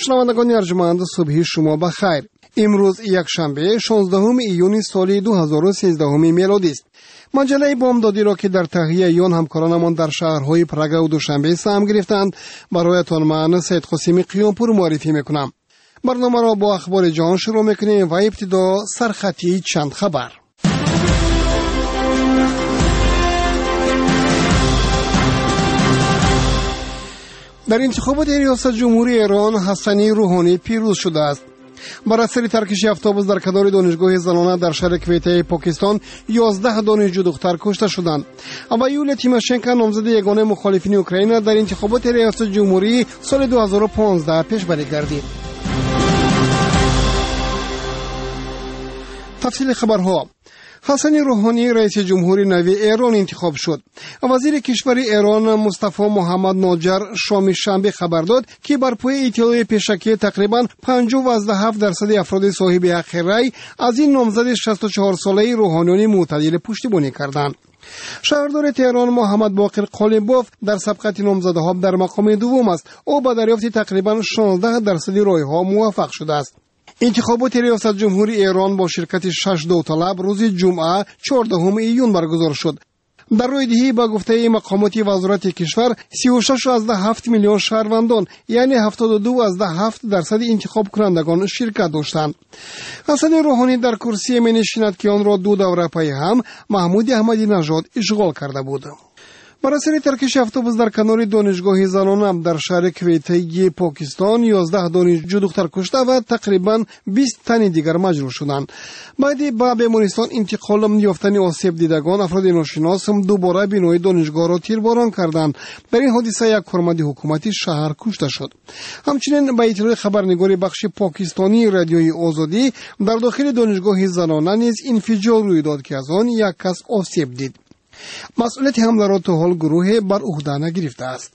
شنوندگان ارجمند، صبح شما بخیر. امروز یک شنبه 16 ایون سال 2013 میلادی است. مجله بامدادی را که در تهیه آن همکارانمان در شهرهای پراگ و دوشنبه سهم گرفتند برایتان من سید قاسمی قیامپور معرفی میکنم. برنامه را با اخبار جهان شروع میکنیم و ابتدا سرخطی چند خبر. در انتخابات ریاست جمهوری ایران حسنی روحانی پیروز شده است. بر اثر ترکش اتوبوس در کنار دانشگاه زنانه در شهر کویته پاکستان 11 دانشجو دختر کشته شدند. و یولیا تیماشنکو نامزد یگانه مخالفین اوکراین در انتخابات ریاست جمهوری سال 2015 پیشبری گردید. تفصیل خبرها. حسنی روحانی رئیس جمهوری نوی ایران انتخاب شد. وزیر کشور ایران مصطفی محمد ناجر شنبه خبر داد که بر پایه اطلاع پیشکی تقریباً 50.7% افراد صاحب حق رأی از این نامزد 64 ساله روحانی معتدل پشتیبانی کردند. شهردار تهران محمد باقر قالیباف در سبقت نامزدها در مقام دوم است. او با دریافت تقریباً 16% رأی‌ها موفق شده است. انتخابات ریاست جمهوری ایران با شرکت 6 داوطلب روز جمعه 14 ایون برگزار شد. در رایدهی با گفته مقامات وزارت کشور 36.7 میلیون شهروندان یعنی 72.7% انتخاب کنندگان شرکت داشتند. حسنی روحانی در کرسی می نشیند که آن را 2 دوره پای هم محمود احمدی نژاد اشغال کرده بود. بر اثر ترکش اتوبوس در کنار دانشگاه زنانه در شهر کویته پاکستان 11 دانشجو دختر کشته و تقریبا 20 تن دیگر مجروح شدند. بعد به بیمارستان انتقال یافتن آسیب دیدگان افراد ناشناس دوباره بنای دانشگاه را تیرباران کردند. در این حادثه یک کارمند حکومتی شهر کشته شد. همچنین به اطلاع خبرنگار بخش پاکستانی رادیوی آزادی در داخل دانشگاه زنانه نیز انفجار روی داد که از آن یک کس آسیب دید. مسئولیت حمله را تا حال گروه بر عهده نگرفته است.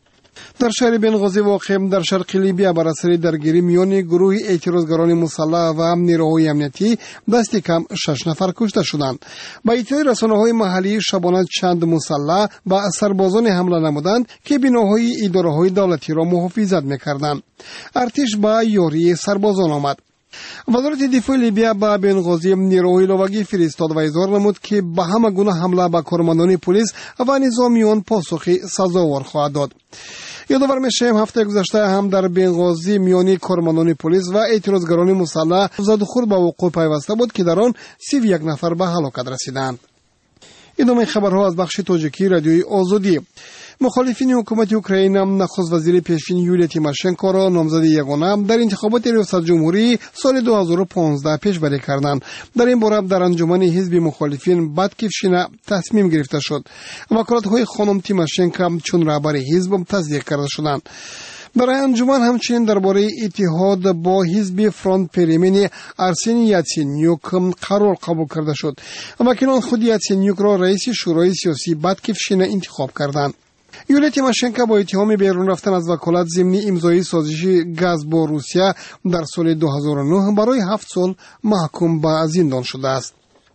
در شهر بنغازی واقع در شرق لیبیا بر اثر درگیری میان گروه اعتراضگران مسلح و نیروهای امنیتی دست کم 6 نفر کشته شدند. با اطلاع رسانه‌های محلی شبانه چند مسلح با سربازان حمله نمودند که بناهای اداره‌های دولتی را محافظت می‌کردند. ارتش با یاری سربازان آمد. وزارت دفاع لیبیا با بنغازی نیروهای لواگی فرستاد و اظهار نمود که به همه گونه حمله به کارمندان پلیس و نظامیان پاسخی سزاوار خواهد داد. یادآور میشیم هفته گذشته هم در بنغازی میان کارمندان پلیس و اعتراضگران مسلح زدوخورد به وقوع پیوسته بود که در آن 31 نفر به هلاکت رسیدند. ادامه خبرها از بخش تاجیکی رادیوی آزادی. مخالفین حکومت اوکراین نخست وزیر پیشین یولیا تیماشنکو را نامزد یگانه در انتخابات ریاست جمهوری سال 2015 پیشبری کردند. در این باره در انجمن حزب مخالفین باتکیفشینا تصمیم گرفته شد. وکالت‌های خانم تیماشنکو چون رهبر حزب تصدیق کرده شدند. در انجمن همچنین درباره اتحاد با حزب فرانت پریمنی ارسنی یاتسینیوک قرار قبول کرده شد. وکیلان خود یاتسینیوک را رئیس شورای سیاسی باتکیفشینا انتخاب کردند. یولیا تیماشنکو با اتهام بیرون رفتن از وکالت ضمن امضای سازش گاز با روسیه در سال 2009 برای 7 سال محکوم به زندان شده است.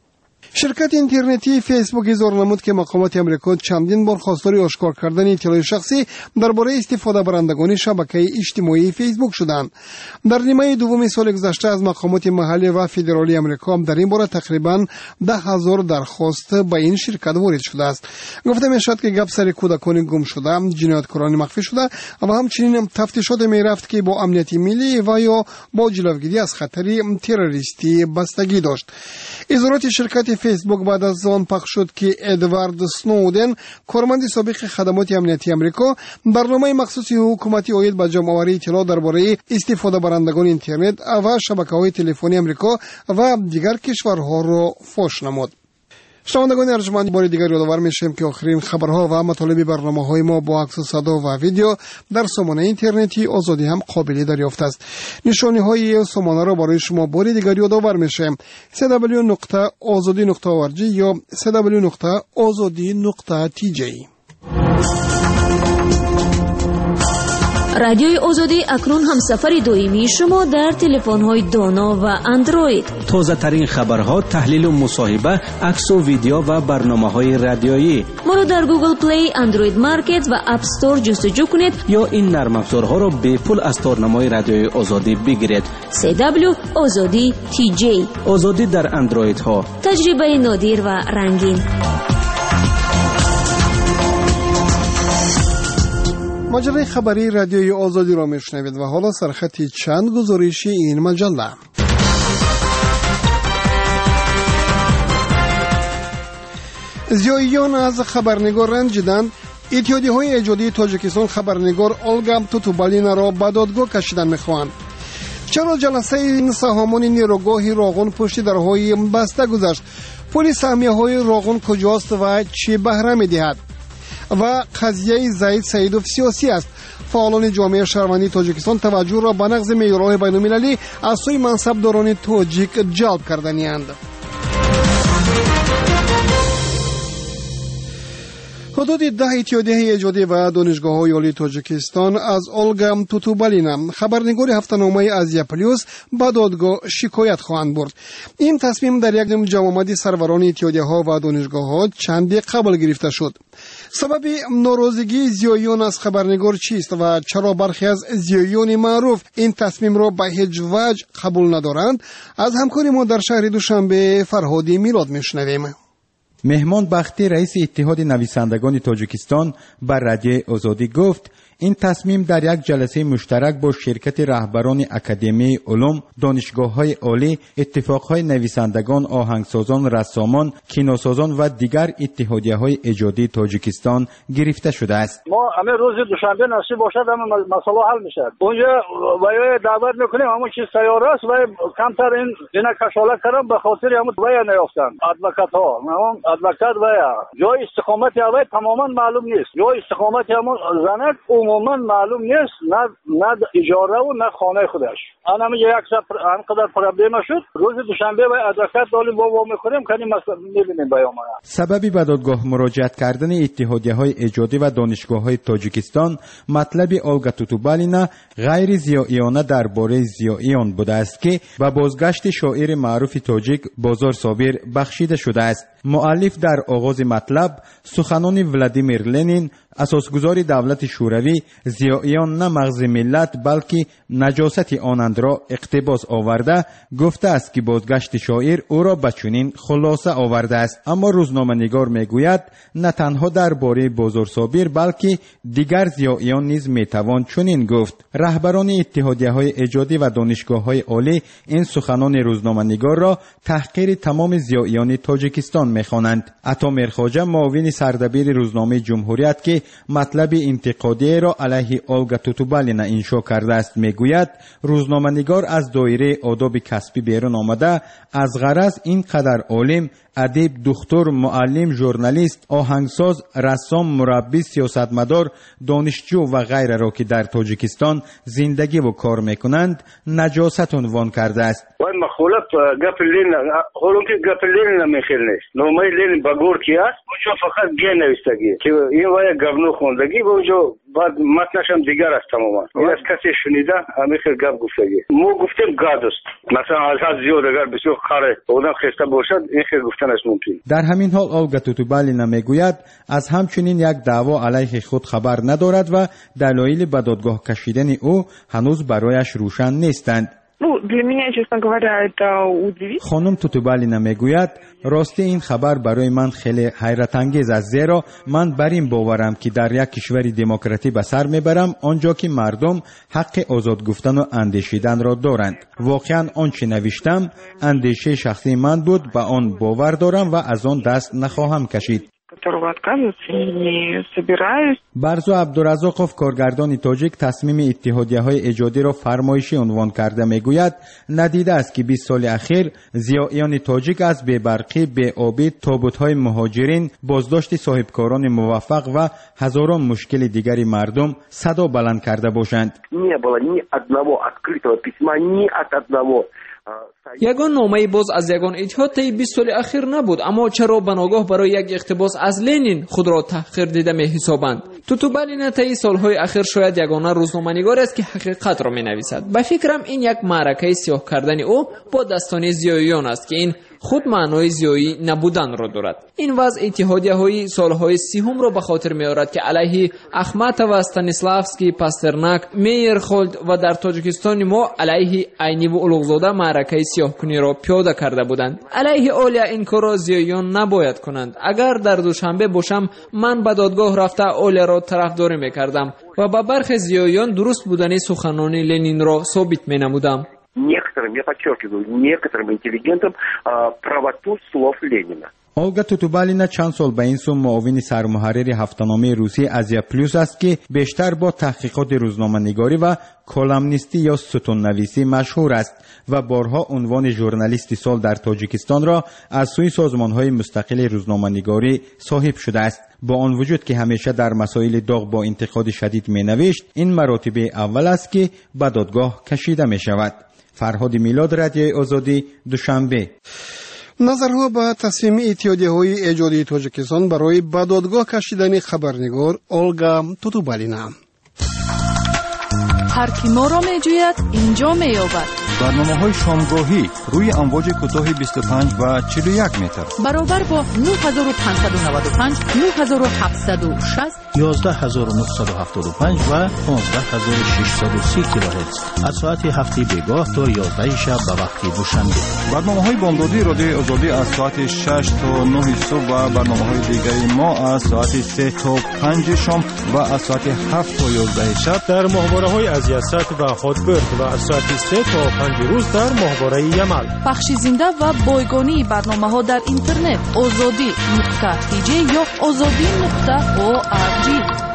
شرکت اینترنتی فیسبوک اظهار نمود که مقامات امریکا چندین بار خواستار آشکار کردن اطلاع شخصی درباره استفاده برندگان شبکه اجتماعی فیسبوک شدند. در نیمه دوم سال گذشته از مقامات محلی و فدرالی امریکا در این باره تقریباً 10,000 درخواست به این شرکت وارد شده است. گفته میشد که گپ سر کودکان گم شده، جنایتکاران مخفی شده و همچنین تفتیشات میرفت که با امنیت ملی و یا با جلوگیری از خطر تروریستی بستگی داشت. اظهارات شرکت فیسبوک بعد از آن پخش شد که ادوارد سنودن کارمند سابق خدمات امنیتی آمریکا برنامه مخصوص حکومتی عاید به جمع‌آوری اطلاع درباره استفاده برندگان اینترنت و شبکه‌های تلفنی آمریکا و دیگر کشورها را فاش نمود. شنوندگان ارجمند، بار دیگر یادآور میشیم که آخرین خبرها و مطالب برنامه‌های ما با عکس و صدا و ویدیو در سامانه اینترنتی آزادی هم قابل دریافت است. نشانه‌های سامانه را برای شما بار دیگر یادآور میشیم: www.azadi.org یا www.azadi.tj. رادیوی آزادی اکنون همسفر دائمی شما در تلفن‌های دانا و اندروید. تازه ترین خبرها، تحلیل و مصاحبه، عکس و ویدیو و برنامه‌های رادیویی. ما رو در گوگل پلی، اندروید مارکت و اپ استور جستجو کنید یا این نرم افزارها را به پول از تارنمای رادیوی آزادی بگیرید. CW آزادی TJ. آزادی در اندروید ها. تجربه نادر و رنگین. مجله خبری رادیوی آزادی را میشنوید و حالا سرخطی چند گزارشی این مجله. زیاییان از خبرنگار رنجیدند. اتحادیه‌های ایجادی تاجیکستان خبرنگار اولگا توتوبالینا را به دادگاه کشیدن می‌خواهند. چرا جلسه این سهامان نیروگاه راغون پشت درهای بسته گذشت؟ پول سهمیه‌های راغون کجاست و چه بهره می‌دهد؟ و قضیه زید سیدوف سیاسی است. فعالان جامعه شهروندی تاجیکستان توجه را به نقض معیارهای بین‌المللی از سوی منصبداران تاجیک جلب کرده‌اند. حدود 10 اتحادیه ایجادی و دانشگاه‌های عالی تاجیکستان از اولگا توتوبالینا خبرنگار هفته‌نامه آزیا پلیوس به دادگاه شکایت خواهند برد. این تصمیم در یک جمع سروران اتحادیه‌ها و دانشگاه‌ها چندی قبل گرفته شد. سبب ناراضگی زیاییان از خبرنگار چیست و چرا برخی از زیاییان معروف این تصمیم را به هیچ وجه قبول ندارند؟ از همکار ما در شهر دوشنبه فرهادی میلاد میشنویم. مهمان بختی رئیس اتحاد نویسندگان تاجیکستان بر رادیو آزادی گفت این تصمیم در یک جلسه مشترک با شرکت رهبران اکادمی علوم، دانشگاه‌های عالی، اتفاق‌های نویسندگان، آهنگسازان، رسامان، کینوسازان و دیگر اتحادیه‌های ایجادی تاجیکستان گرفته شده است. ما همه روز دوشنبه نصیب باشد همه مسئله حل میشه. اونجا وای دعوت میکنیم همون چیز سیاره است و کمتر اینا کشاله کردن به خاطر همون وای نیافتن. ادوکات‌ها، همون ادوکات وای جای استقامت وای تماما معلوم نیست. جای استقامت همون زنک عموما معلوم نیست، نه اجاره و نه خانه خودش. انا میگه یک ساعت انقدر پرابلم شد روز دوشنبه و ادوکات داریم با میکنیم کنیم مثلا میبینیم بیان. سببی به دادگاه مراجعت کردن اتحادیه‌های ایجادی و دانشگاه‌های تاجیکستان مطلب اولگا توتوبالینا غیر زیاییانه درباره زیاییان بوده است که به بازگشت شاعر معروف تاجیک بازار صابر بخشیده شده است. مؤلف در آغاز مطلب سخنان ولادیمیر لنین اساسگزار دولت شوروی زیاییان نه مغز ملت بلکه نجاست آنند را اقتباس آورده گفته است که بازگشت شاعر او را به چنین خلاصه آورده است. اما روزنامه‌نگار میگوید نه تنها درباره بازار صابر بلکه دیگر زیاییان نیز میتوان چنین گفت. رهبران اتحادیه‌های ایجادی و دانشگاه‌های عالی این سخنان روزنامه‌نگار را تحقیر تمام زیاییان تاجیکستان می‌خوانند. عطا میرخواجه معاون سردبیر روزنامه جمهوریت که مطلب انتقادی را علیه اولگا توتوبالینا انشا کرده است میگوید روزنامه‌نگار از دایره آداب کسبی بیرون آمده از غرض اینقدر عالم، ادیب، دکتر، معلم، ژورنالیست، آهنگساز، رسام، مربی، سیاستمدار، دانشجو و غیره را که در تاجیکستان زندگی و کار میکنند نجاست عنوان کرده است. وای مخالف گپ لین هولون که گپ لین نمیخیل نیست. نومای لین باگور کی است؟ اونجا فقط گه نوشتگی که این وای گبنو خوندگی و اونجا بعد متنش هم دیگر است تماما. این از کسی شنیده همیشه گپ گفتگی. ما گفتیم گادست. مثلا از زیاد اگر بسیار خره اونم خسته باشد این خیر گفتنش ممکن. در همین حال اولگا توتوبالینا میگوید از همچنین یک دعوا علیه خود خبر ندارد و دلایل به دادگاه کشیدن او هنوز برایش روشن نیستند. خانم توتوبالینا میگوید راستی این خبر برای من خیلی حیرت انگیز است زیرا من بر این باورم که در یک کشور دموکراتی به سر میبرم آنجا که مردم حق آزاد گفتن و اندیشیدن را دارند. واقعا آنچه نوشتم اندیشه شخصی من بود، به آن باور دارم و از آن دست نخواهم کشید. برزو عبدالرزاقوف کارگردان تاجیک تصمیم اتحادیه‌های ایجادی را فرمایشی عنوان کرده میگوید ندیده است که 20 سال اخیر زیاییان تاجیک از بی‌برقی، بی‌آبی، تابوت‌های مهاجرین، بازداشت صاحبکاران موفق و هزاران مشکل دیگری مردم صدا بلند کرده باشند. یگان نامه باز از یگان اتحاد طی 20 سال اخیر نبود، اما چرا بناگاه برای یک اقتباس از لنین خود را تحقیر دیده می‌حسابند؟ توتوبالین طی سالهای اخیر شاید یگانه روزنامه‌نگار است که حقیقت را می‌نویسد. به فکرم این یک معرکه سیاه کردن او با دستان زیاییان است که این خود معنای زیایی نبودن را دارد. این وضع اتحادیه‌های سالهای 30 را به خاطر می‌آورد که علیه اخماتوف و استانیسلافسکی، پاسترناک، میرخولد و در تاجیکستان ما علیه عینی و اولوغزاده معرکه سیاه‌کنی را پیاده کرده بودند. علیه اولیا این کار را زیاییان نباید کنند. اگر در دوشنبه باشم من به دادگاه رفته اولیا را طرفداری می‌کردم و با برخی زیاییان درست بودن سخنان لنین را ثابت می‌نمودم. Некоторым, я подчеркиваю, некоторым интеллигентам правоту слов Ленина. اولگا توتوبالین چند سال به این سو معاون سرمحرر هفته‌نامه روسی آزیا پلوس است که بیشتر با تحقیقات روزنامه‌نگاری و کالامنیستی یا ستون‌نویسی مشهور است و بارها عنوان ژورنالیست سال در تاجیکستان را از سوی سازمان‌های مستقل روزنامه‌نگاری صاحب شده است. با آن وجود که همیشه در مسائل داغ با انتقاد شدید می‌نوشت، این مراتب اول است که به دادگاه کشیده می‌شود. فرهاد میلاد، رادیوی آزادی، دوشنبه. نظرها به تصمیم اتحادیه‌های ایجادی تاجیکستان برای به دادگاه کشیدن خبرنگار اولگا توتوبالینا. هر کی ما را می‌جوید اینجا می‌یابد. برنامه‌های شامگاهی روی امواج کوتاه 25 و 41 متر برابر با 9595 9760 11975 و 15630 کیلوهرتز از ساعت هفته بگاه تا 11 شب به وقت دوشنبه. برنامه‌های بامدادی رادیوی آزادی از ساعت 6 تا 9 صبح و برنامه‌های دیگری ما از ساعت 3 تا 5 شام و از ساعت 7 تا 11 شب در ماهواره‌های از یسک و هاتبرگ و از ساعت 3 تا 5 روز در ماهواره یمل. پخش زنده و بایگانی برنامه‌ها در اینترنت azadi.tj یا azadi.org.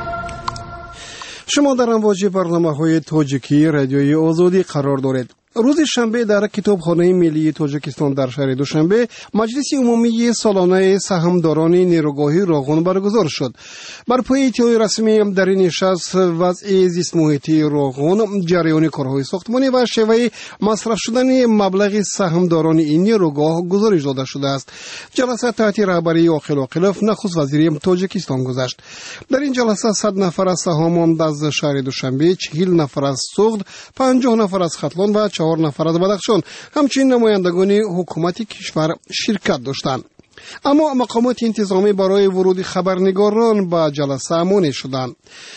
شما در امواج برنامه‌های تاجیکی رادیوی آزادی قرار دارید. روز شنبه در کتابخانه ملی تاجیکستان در شهر دوشنبه مجلس عمومی سالانه سهامداران نیروگاهی راغون برگزار شد. بر پای اطلاع رسمی در این نشست وضع زیست محیطی راغون، جریان کارهای ساختمانی و شیوه مصرف شدن مبلغ سهامداران این نیروگاه گزارش داده شده است. جلسه تحت رهبری عاقل عاقلوف نخست وزیر تاجیکستان گذشت. در این جلسه 100 نفر از سهامداران از شهر دوشنبه، 40 نفر از سوغد، 50 نفر از ختلان و 4 نفر از بدخشان همچنین نمایندگان حکومت کشور شرکت داشتند. اما مقامات انتظامی برای ورود خبرنگاران به جلسه مانع شدند.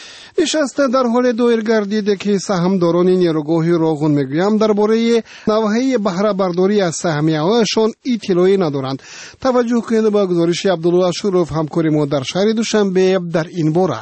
نشست در حال دایر گردیده که سهامداران نیروگاهی راغون میگویند درباره نوحه بهره برداری از سهمیه‌هایشان اطلاعی ندارند. توجه کنید به گزارش عبدالله اشروف همکار ما در شهر دوشنبه در این باره.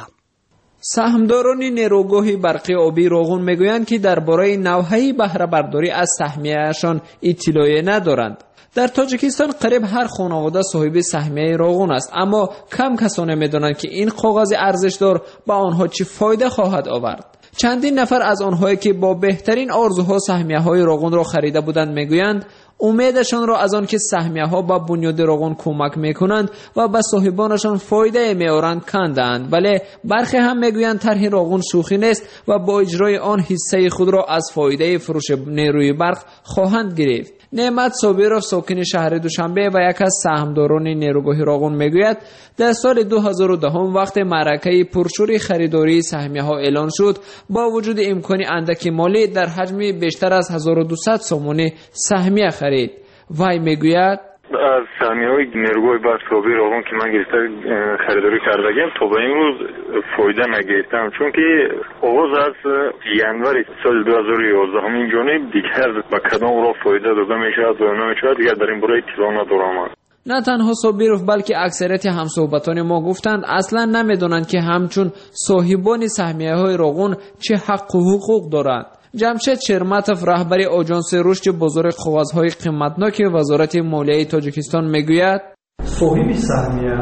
سهامداران نیروگاه برقی آبی راغون میگویند که درباره نوحه بهره برداری از سهمیه‌شان اطلاعی ندارند. در تاجیکستان قریب هر خانواده صاحب سهمیه راغون است، اما کم کسانی میدانند که این کاغذ ارزشدار با آنها چه فایده خواهد آورد. چندین نفر از آنهایی که با بهترین آرزوها سهمیه‌های راغون را خریده بودند میگویند امیدشان را از آن که سهمیه‌ها با بنیاد راغون کمک میکنند و به صاحبانشان فایده میآورند کندند. ولی برخی هم میگویند طرح راغون شوخی نیست و با اجرای آن حصه خود را از فایده فروش نیروی برق خواهند گرفت. نعمت صابرов ساکن شهر دوشنبه و یک از سهامداران نیروگاه راغون میگوید در سال 2010 وقت معرکه پرشور خریداری سهمیه‌ها اعلان شد، با وجود امکان اندک مالی در حجم بیشتر از 1200 سومون سهمیه خرید. وی میگوید از سهمیه‌های نیروگاه برق صابر راغون که من گرفته خریداری کردم تا به این روز فایده نگرفتم، چون که آغاز از ینور سال 2011 همین جانب دیگر به کدام را فایده داده میشود و نمیشود دیگر در این باره اطلاع ندارم. نه تنها صابرov بلکه اکثریت همصحبتان ما گفتند اصلا نمیدونند که همچون صاحبان سهمیه‌های راغون چه حق و حقوق دارند. جمشید شرمتوف رهبر آژانس رشد بزرگ کاغذهای قیمتناک وزارت مالیه تاجیکستان میگوید صاحب سهمیه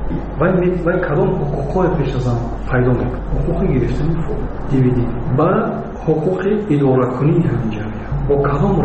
و کدام حقوقهای پیش از آن پیدا میکنه؟ حقوق گرفتن دیویدند و حقوق اداره کنی همین جمعیت با کدام را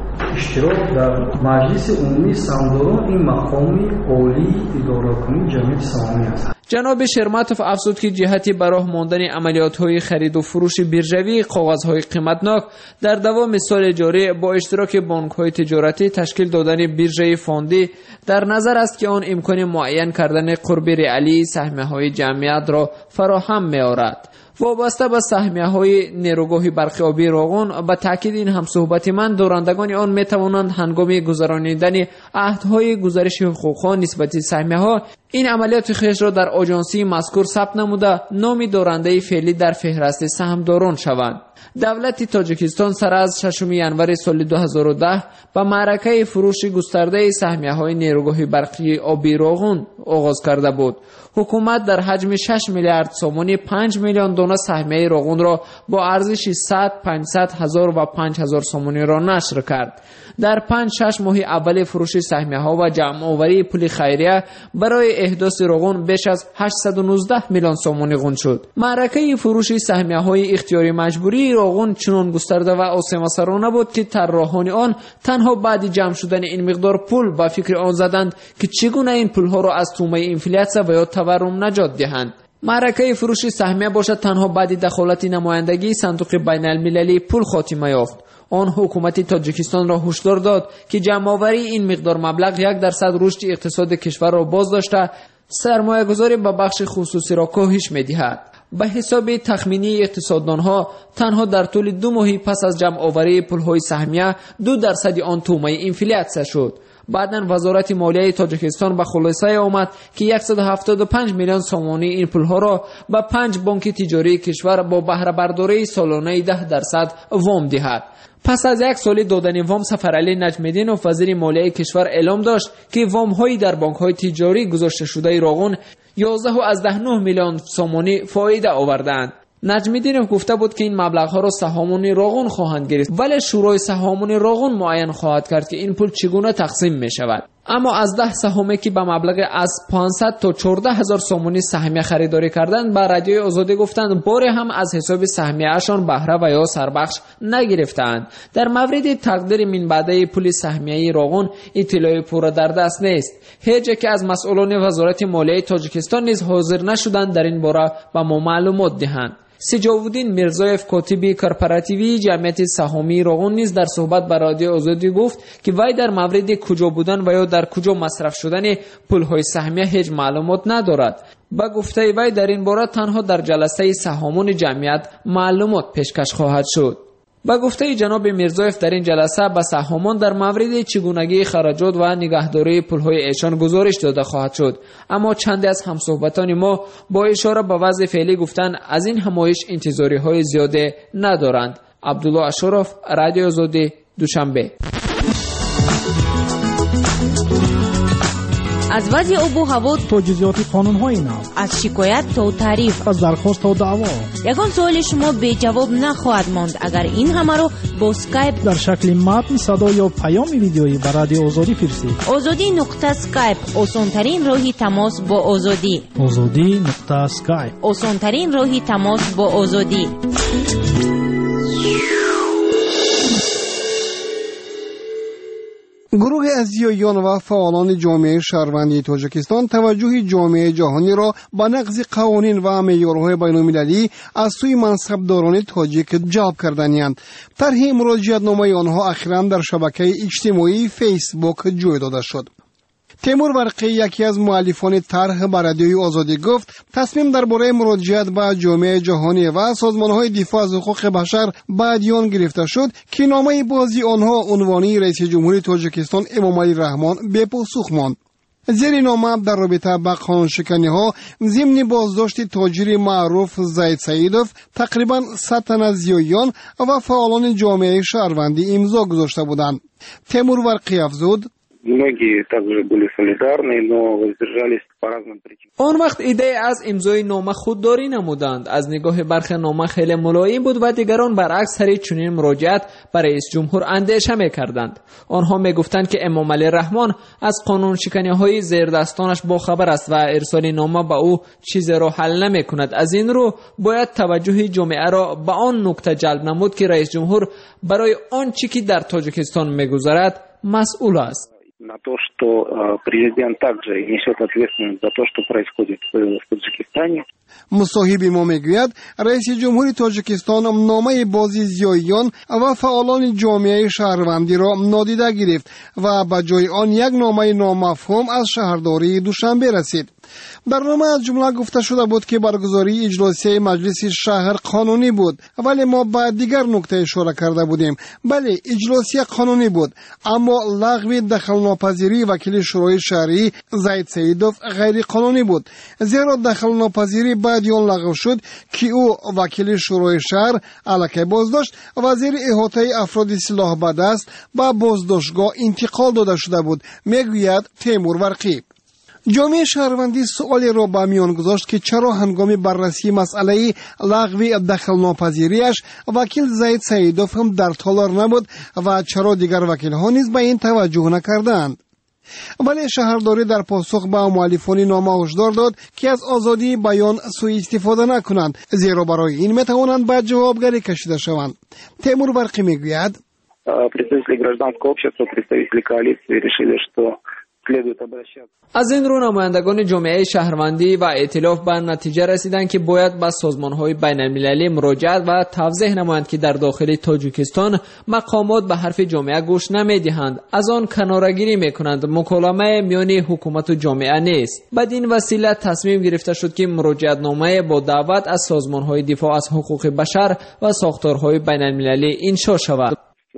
اشتراک در مجلس عمومی سهامداران این مقام عالی اداره‌کننده جمعیت سهامی است. جناب شرمتوف افزود که جهتی براه ماندن عملیات‌های خرید و فروش بیرژوی کاغذهای قیمتناک در دوام سال جاری با اشتراک بانک‌های تجارتی تشکیل دادن بیرژه فاندی در نظر است که آن امکان معین کردن قرب ریالی سهمیه‌های جمعیت را فراهم می‌آورد. وابسته به سهمیه‌های نیروگاه برق آبی روغن، به تاکید این همصحبت من دارندگان آن می‌توانند هنگام گذراندن عهدهای گزارش حقوق‌ها نسبت سهمیه‌ها این عملیات خویش را در آژانسی مذکور ثبت نموده نام دارنده فعلی در فهرست سهامداران شوند. دولت تاجیکستان سر از 6 ینور سال 2010 با معرکه فروش گسترده سهمیه‌های نیروگاه برقی آبی روغن آغاز کرده بود. حکومت در حجم 6 میلیارد سومانی 5 میلیون دانه سهمیه روغن را با ارزش 100 500 هزار و 5000 سومانی را نشر کرد. در 5-6 ماه اول فروش سهمیه‌ها و جمع آوری پول خیریه برای احداث روغن بیش از 819 میلیون سومانی غون شد. معرکه فروش سهمیه‌های اختیاری مجبوری روغن چنان گسترده و آسیم‌سرانه بود که طراحان آن تنها بعد جمع شدن این مقدار پول با فکر آن زدند که چگونه این پول‌ها را از تومه انفلاسیون و یا تورم نجات دهند. معرکه فروش سهمیه باشد تنها بعد دخالت نمایندگی صندوق بین المللی پول خاتمه یافت. آن حکومت تاجیکستان را هشدار داد که جمع‌آوری این مقدار مبلغ 1% رشد اقتصاد کشور را باز داشته سرمایه‌گذاری به بخش خصوصی را کاهش می‌دهد. به حساب تخمینی اقتصاددانها تنها در طول 2 ماه پس از جمع‌آوری پول‌های سهمیه 2% آن تومه انفلاسیون شد. بعداً وزارت مالیه تاجیکستان به خلاصه آمد که 175 میلیون سومانی این پول‌ها را به 5 بانک تجاری کشور با بهره برداری سالانه 10% وام دهد. پس از 1 سال دادن وام سفرعلی نجم‌الدینوف وزیر مالیه کشور اعلام داشت که وام‌های در بانک‌های تجاری گذاشته شده روغن 11.9 میلیون سومانی فایده آوردند. نجم‌الدینوف گفته بود که این مبلغ‌ها را سهامان روغن خواهند گرفت، ولی شورای سهامان روغن معین خواهد کرد که این پول چگونه تقسیم می‌شود. اما از 10 سهامی که به مبلغ از 500 تا 14000 سومانی سهمیه خریداری کردند به رادیوی آزادی گفتند باری هم از حساب سهمیه‌شان بهره و یا سربخش نگرفتند. در مورد تقدیر من بعده پول سهمیه روغن اطلاعی پورا در دست نیست. هیچ یک از مسئولان وزارت مالیه تاجیکستان نیز حاضر نشدند در این باره به ما معلومات دهند. سجاودین میرزایف کاتب کورپوراتیوی جمعیت سهامی روغن نیز در صحبت با رادیو آزادی گفت که وی در مورد کجا بودن و یا در کجا مصرف شدن پول‌های سهمیه هیچ معلومات ندارد. با گفته وی در این باره تنها در جلسه سهامان جمعیت معلومات پیشکش خواهد شد. با گفته جناب میرزایف در این جلسه به سهامان در مورد چگونگی خراجات و نگهداری پول‌های ایشان گزارش داده خواهد شد. اما چند از همصحبتان ما با اشاره به وضع فعلی گفتند از این همایش انتظاری‌های زیاده ندارند. عبدالله اشرف، رادیو آزادی، دوشنبه. از وضع آب و هوا تا جزئیات قانون‌های نو، از شکایت تا تعریف، از درخواست تا دعوا، یگان سوال شما بی جواب نخواهد ماند اگر این همه رو با اسکایپ در شکل متن، صدا یا پیام ویدیویی به رادیو آزادی فرستید. azadi.skype آسان‌ترین راهی تماس با آزادی. azadi.skype آسان‌ترین راهی تماس با آزادی. گروه ازیایان و فعالان جامعه شهروندی تاجیکستان توجه جامعه جهانی را به نقض قوانین و معیارهای بین‌المللی از سوی منصبداران تاجیک جلب کرده‌اند. طرح مراجعتنامه آنها اخیراً در شبکه اجتماعی فیسبوک جای داده شد. تیمور برقی یکی از مؤلفان طرح به رادیوی آزادی گفت تصمیم درباره مراجعت به جامعه جهانی و سازمان‌های دفاع از حقوق بشر بعدیان گرفته شد که نامه بازی آنها عنوانی رئیس جمهوری تاجیکستان امامعلی رحمان بے پاسخ ماند. زیر نامه در رابطه با قانونشکنی‌ها ضمن بازداشت تاجر معروف زید سعیدوف تقریباً 100 تن از زیایان و فعالان جامعه شهروندی امضا گذاشته بودند. تیمور برقی افزود Многие также были солидарны, но воздержались по разным причинам. آن وقت ایده از امضای نامه خودداری نمودند. از نگاه برخی نامه خیلی ملایم بود و دیگران برعکس هر چنین مراجعت برای رئیس جمهور اندیشه می‌کردند. آنها می‌گفتند که امام علی رحمان از قانون شکنی‌های زیردستانش باخبر است و ارسال نامه به او چیزی را حل نمی‌کند. از این رو باید توجه جامعه را به آن نکته جلب نمود که رئیس جمهور برای آنچه که در تاجیکستان می‌گذرد مسئول است. На то, что президент также несет ответственность за то, что происходит в Таджикистане. مصاحب ما میگوید رئیس جمهور تاجیکستان نامه بازی زیاییان و فعالان جامعه شهروندی را نادیده گرفت و به جای آن یک نامه نامفهوم از شهرداری دوشنبه رسید. در نامه از جمله گفته شده بود که برگزاری اجلاسی مجلس شهر قانونی بود، ولی ما به دیگر نکته اشاره کرده بودیم. بله، اجلاسی قانونی بود، اما لغو دخالناپذیری وکیل شورای شهری زید سیدوف غیر قانونی بود، زیرا دخالناپذیری بعد آن لغو شد که او وکیل شورای شهر الکی بازداشت و زیر احاطه افراد سلاح به دست به بازداشتگاه انتقال داده شده بود، میگوید تیمور برقی. جامعه شهروندی سوالی را به میان گذاشت که چرا هنگام بررسی مسئله لغو دخالناپذیریش وکیل زید سیدوف هم در تالار نبود و چرا دیگر وکیل ها نیز به این توجه نکردند. ولی شهرداری در پاسخ به مؤلفان نامه هشدار داد که از آزادی بیان سوء استفاده نکنند، زیرا برای این میتوانند به جوابگری کشیده شوند. تیمور برقی میگوید представители гражданского общества, представители коалиции решили, что از این رو نمایندگان جامعه شهروندی و ائتلاف به نتیجه رسیدند که باید به سازمان‌های بین‌المللی مراجعت و توضیح نمایند که در داخل تاجیکستان مقامات به حرف جامعه گوش نمی‌دهند، از آن کناره‌گیری می‌کنند، مکالمه میان حکومت و جامعه نیست. بدین وسیله تصمیم گرفته شد که مراجعتنامه با دعوت از سازمان‌های دفاع از حقوق بشر و ساختارهای بین‌المللی انشا شود.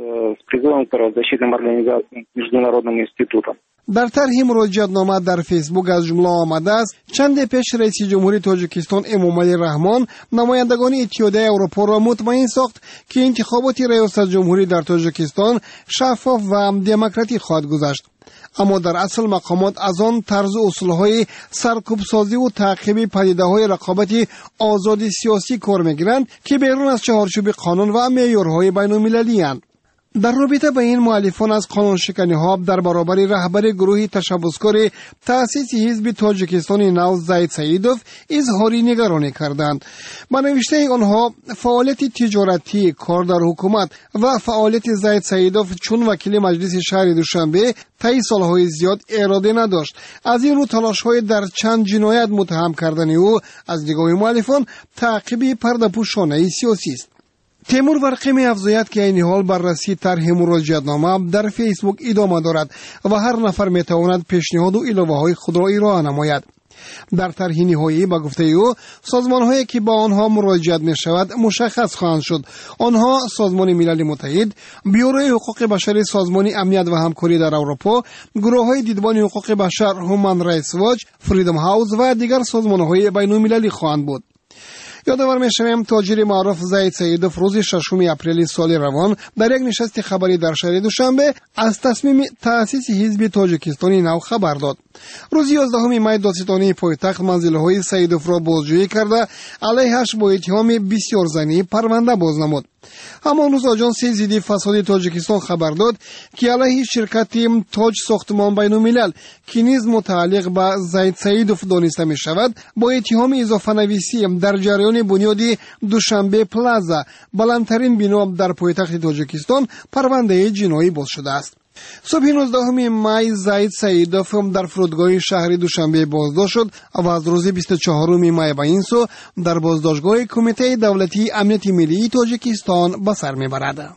در طرح مراجعتنامه در فیسبوک از جمله آمده است چند پیش رئیس جمهوری تاجیکستان امام علی رحمان نمایندگان اتحادیه اروپا را مطمئن ساخت که انتخابات ریاست جمهوری در تاجیکستان شفاف و دموکراتیک خواهد گذشت. اما در اصل مقامات از آن طرز اصولهای سرکوبسازی و تعقیب پدیده‌های رقابت آزادی سیاسی کار می‌گیرند که بیرون از چهارچوب قانون و معیارهای بین‌المللی اند. در رابطه با این مؤلفان از قانون شکنی ها در برابر رهبر گروه تشبسکار تأسیس حزب تاجیکستان نو زید سیدوف اظهار نگرانی کردند. با نوشته آنها فعالیت تجارتی، کار در حکومت و فعالیت زید سیدوف چون وکیل مجلس شهر دوشنبه طی سالهای زیاد اراده نداشت. از این رو تلاش‌های در چند جنایت متهم کردن او از نگاه مؤلفان تعقیب پرده‌پوشانه سیاسی است. تیمور برقی می افزاید که این حال بررسی طرح مراجعتنامه در فیسبوک ادامه دارد و هر نفر می تواند پیشنهاد و الهه‌های خود را ارائه نماید. در طرح نهایی به گفته او سازمان‌هایی که با آنها مراجعت می شود مشخص خواهند شد. آنها سازمان ملل متحد، بیوروی حقوق بشر سازمان امنیت و همکاری در اروپا، گروه‌های دیدبان حقوق بشر هومن رایتس واچ، فریدم هاوس و دیگر سازمان‌های بین‌المللی خواهند بود. یادآور می‌شویم تاجر معروف زید سیدوف روز 6 اپریل سال روان در یک نشست خبری در شهر دوشنبه از تصمیم تأسیس حزب تاجیکستانی نو خبر داد. روز 11 می دادستانی پایتخت منزل‌های سیدوف را بازجویی کرده علیه‌اش با اتهام بسیار زنی پرونده باز نمود. همان روز آژانس ضد فساد تاجیکستان خبر داد که علیه شرکت تاج ساختمان بین‌الملل که نیز متعلق به زید سیدوف دانسته می شود با اتهام اضافه نویسی در جریان بنیاد دوشنبه پلازا، بلندترین بنا در پایتخت تاجیکستان، پرونده جنایی باز شده است. صبح 19 می زید سیدوف در فرودگاه شهر دوشنبه بازداشت شد و از روز 24 می به این سو در بازداشتگاه کمیته دولتی امنیت ملی تاجیکستان به سر میبرد.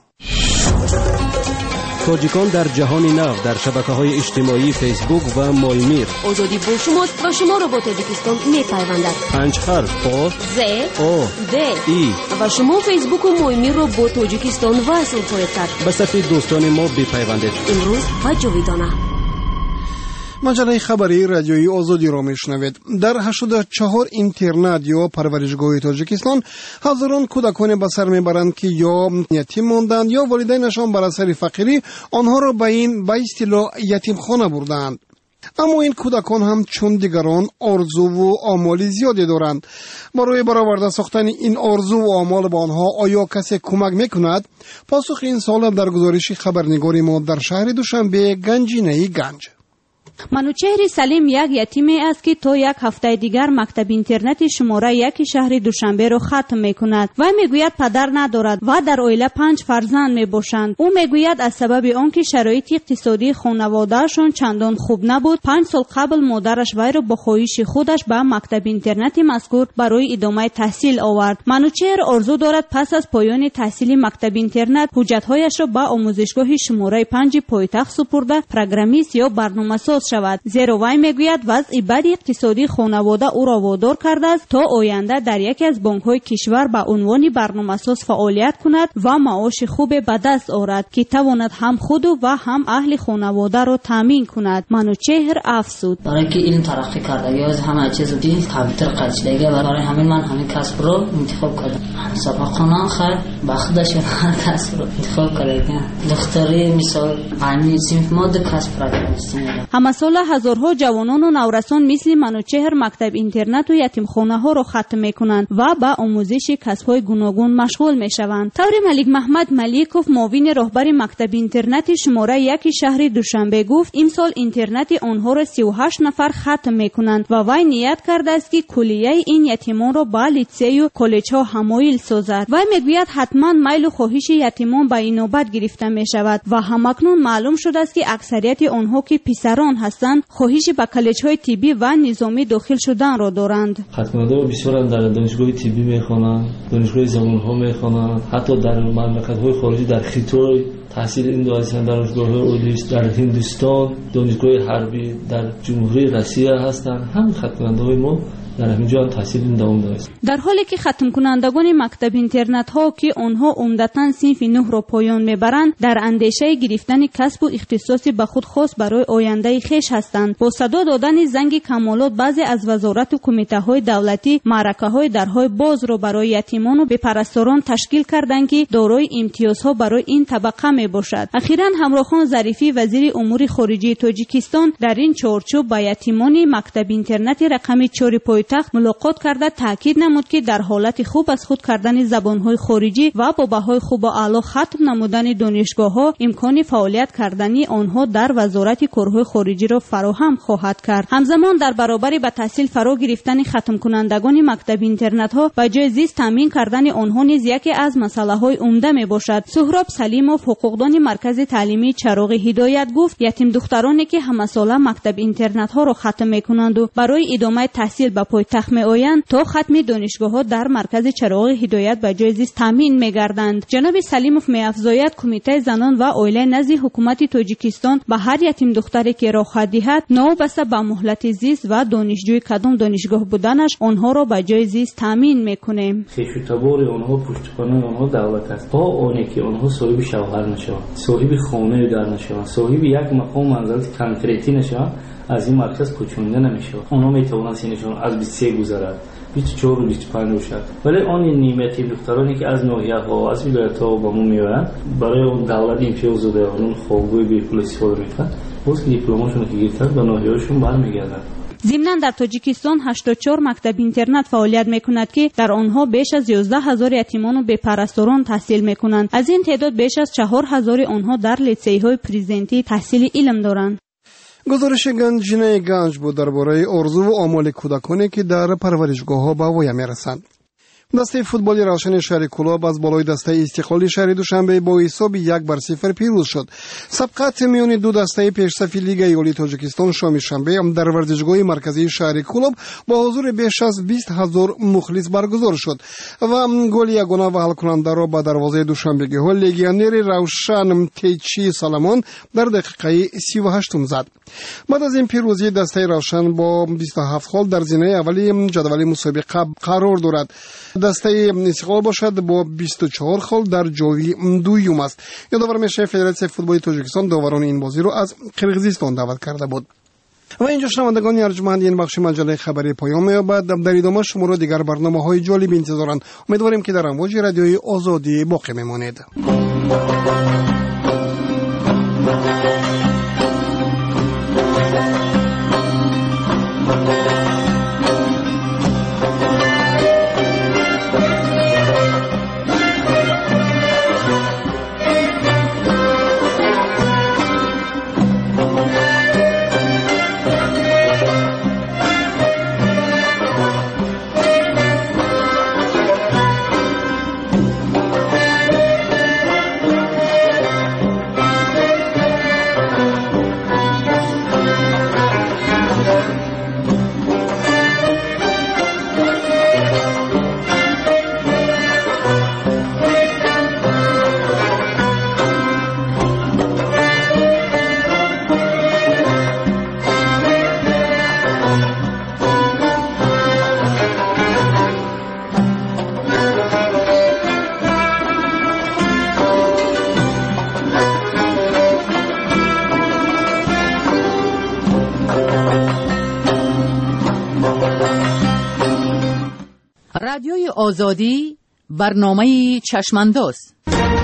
تاجیکان در جهان نو در شبکه‌های اجتماعی فیسبوک و مایمیر. آزادی با شماست و شما را با تاجیکستان می‌پیوندد. 5 حرف آ ز او د ای و شما فیسبوک و مایمیر را با تاجیکستان وصل خواهید کرد. به صفحه دوستان ما بپیوندید. امروز و جاویدانه. مجله خبری رادیویی آزادی را میشنوید. در 84 اینترنت یا پرورشگاه تاجیکستان هزاران کودکان به سر میبرند که یا یتیم ماندند یا والدینشان بر اثر فقیری آنها را به اصطلاح یتیم خانه بردند. اما این کودکان هم چون دیگران آرزو و آمال زیادی دارند. برای برآورده ساختن این آرزو و آمال با آنها آیا کسی کمک میکند؟ پاسخ این سوال در گزارش خبرنگار ما در شهر دوشنبه گنجینه گنج. منوچهر سلیم یک یتیم است که تا یک هفته دیگر مکتب اینترنت شماره 1 شهر دوشنبه را ختم میکند. و میگوید پدر ندارد و در عائله 5 فرزند میباشند. او میگوید از سبب آنکه شرایط اقتصادی خانواده‌شان چندان خوب نبود، 5 سال قبل مادرش وی را با خواهش خودش به مکتب اینترنت مذکور برای ادامه تحصیل آورد. منوچهر آرزو دارد پس از پایان تحصیل مکتب اینترنت حجت‌هایش را به آموزشگاه شماره 5 پایتخت سپرده برنامه‌نویس یا برنامه‌ساز شود. زیرا وی میگوید وضع بد اقتصادی خانواده او را وادار کرده است تا آینده در یکی از بانک‌های کشور به عنوان برنامه‌ساز فعالیت کند و معاش خوب به دست آورد که تواند هم خود و هم اهل خانواده را تامین کند. منوچهر افزود: برای که علم ترقی کرده یا از همه چیز دیگه کامپیوتر قاچیده، برای همین من همین کسب رو انتخاب کردم. سابقا خیر بخدش هر کسب رو انتخاب کردم. دکتری مثال علمی صنف ماده کسب را کردم. همه سال هزارها جوانان و نورسان مثل منوچهر مکتب اینترنت و یتیمخانه ها را ختم میکنند و به آموزش کسب‌های گوناگون مشغول میشوند. طوری ملک محمد ملیکوف معاون رهبر مکتب اینترنت شماره 1 شهر دوشنبه گفت امسال اینترنت آنها را 38 نفر ختم میکنند و وی نیت کرده است که کلیه این یتیمان را به لیسه و کالج ها حمایل سازد. وی میگوید حتما میل و خواهش یتیمان به این نوبت گرفته میشود و همکنون معلوم شده است که اکثریت آنها که پسران هستند خواهش به کالج‌های طبی و نظامی داخل شدن را دارند. ختم‌کننده بسیار در دانشگاه طبی میخوانند، دانشگاه زبان‌ها میخوانند، حتی در مملکت‌های خارجی در خیتوی تحصیل این دانشگاه دانشگاه‌های اولیش در هندوستان، دانشگاه حربی در جمهوری روسیه هستند. همین ختم‌کننده‌های ما در همینجا تحصیل این دوام داره. در حالی که ختم کنندگان مکتب اینترنت ها که آنها عمدتاً صنف 9 را پایان میبرند در اندیشه گرفتن کسب و اختصاصی به خود خاص برای آینده خویش هستند. با صدا دادن زنگ کمالات بعضی از وزارت و کمیته های دولتی معرکه های درهای باز را برای یتیمان و بپرستاران تشکیل کردند که دارای امتیازها برای این طبقه می باشد. اخیراً همراهخان ظریفی وزیر امور خارجه تاجیکستان در این چارچوب با یتیمان مکتب اینترنت رقم 4 پایتخت ملاقات کرده تاکید نمود که در حالت خوب از خود کردن زبان‌های خارجی و با بهای خوب و اعلی ختم نمودن دانشگاه‌ها امکان فعالیت کردنی آنها در وزارت کارهای خارجی را فراهم خواهد کرد. همزمان در برابر به تحصیل فرا گرفتن ختم کنندگان مکتب اینترنت‌ها و جای زیست تامین کردن آنها نیز یکی از مسائل‌های عمده میباشد. سهراب سلیموف حقوقدان مرکز تعلیمی چراغ هدایت گفت یتیم دخترانی که همه ساله مکتب اینترنت‌ها را ختم می‌کنند و برای ادامه تحصیل به پایتخت می‌آیند تا ختم دانشگاه‌ها در مرکز چراغ هدایت به جای زیست تامین می‌گردند. جناب سلیموف می‌افزاید کمیته زنان و عائله نزد حکومت تاجیکستان به هر یتیم دختری که راه دهد نوبسته به مهلت زیست و دانشجوی کدام دانشگاه بودنش آنها را به جای زیست تامین می‌کنیم. خوش‌تبار آنها پشتوانه آنها دولت است. تا آنی که آنها صاحب شوهر نشوند، صاحب خانه دار نشوند، صاحب یک مقام منزلت کانکریتی نشوند، از این مرکز کوچونده نمیشه. اونا میتونن سینشون از 23 گذرد 24 و 25 باشد. ولی آن نیمه دخترانی که از ناحیه ها از ولایت ها با ما میآیند برای اون دولت امتیاز داده اون خوابگاه به پول استفاده میکنند. باز دیپلمشون که گرفتن به ناحیه‌هاشون برمیگردن. ضمناً در تاجیکستان 84 مکتب اینترنت فعالیت میکند که در آنها بیش از 11000 یتیمان و بپرستاران تحصیل میکنند. از این تعداد بیش از 4000 آنها در لیسه‌های پرزنتی تحصیل علم دارند. گزارش گنجینه گنج بود درباره آرزو و آمال کودکانی که در پرورشگاه‌ها به وی میرسند. دسته فوتبالی روشن شهر کلاب از بالای دسته استقلال شهر دوشنبه با حساب 1-0 پیروز شد. سبقت میان دو دسته پیشرفت لیگ ایالی تاجیکستان شام شنبه در ورزشگاه مرکزی شهر کلاب با حضور بیش از 20000 مخلص برگزار شد و گل یگانه و حل کننده را به دروازه دوشنبگی ها لگیونر روشن تیچی سالمان در دقیقه 38 زد. بعد از این پیروزی دسته روشن با 27 گل در زینه اولی جدول مسابقه قرار دارد. دسته استقلال باشد با 24 گل در جای دوم است. یادآور میشه فدراسیون فوتبال تاجیکستان داوران این بازی را از قرقیزستان دعوت کرده بود. و اینجا شنوندگان ارجمند این بخش مجله خبری پایان می‌یابد. در ادامه شما را دیگر برنامه‌های جالب انتظارند. امیدواریم که در امواج رادیوی آزادی باقی بمانید. رادیوی آزادی برنامه چشمانداز.